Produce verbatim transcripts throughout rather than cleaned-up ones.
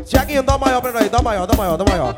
Tiaguinho, dá maior pra nós, dá maior, dá maior, dá maior.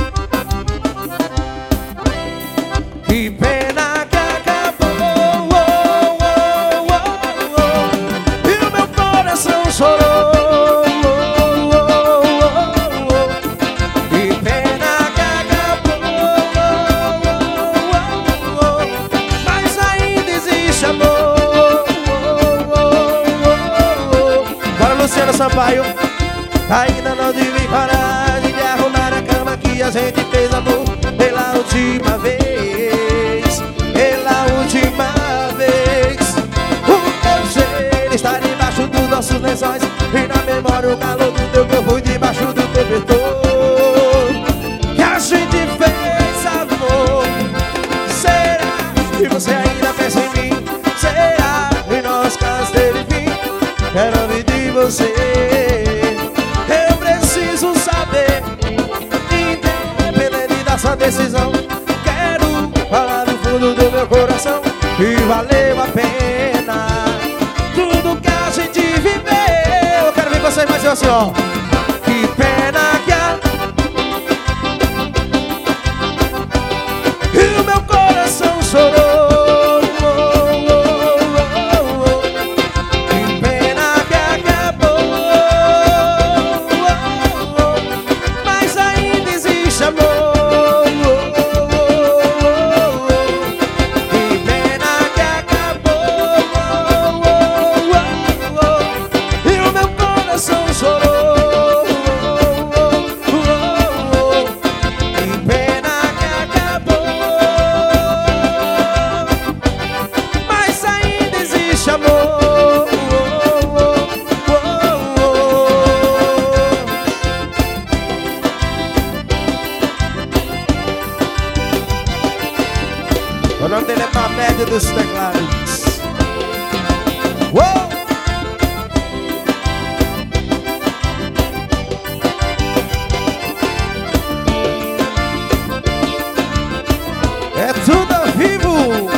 Que pena que acabou, oh, oh, oh, oh, oh. E o meu coração chorou, oh, oh, oh, oh. Que pena que acabou, oh, oh, oh, oh. Mas ainda existe amor, oh, oh, oh, oh. Bora, Luciano Sampaio. Ainda não tive coragem de arrumar a cama que a gente fez amor pela última vez, pela última vez. O teu cheiro está debaixo dos nossos lençóis e na memória o calor do teu corpo debaixo do cobertor. Que a gente fez amor. Será que você ainda pensa em mim? Será que nós casos teve fim? Quero ouvir de você. Essa decisão, quero falar do fundo do meu coração e valeu a pena tudo que a gente viveu. Eu quero ver vocês mais assim, ó. Que pena que a... E o meu coração chorou. O nome dele é Mamed dos Teclados. Uou! É tudo ao vivo.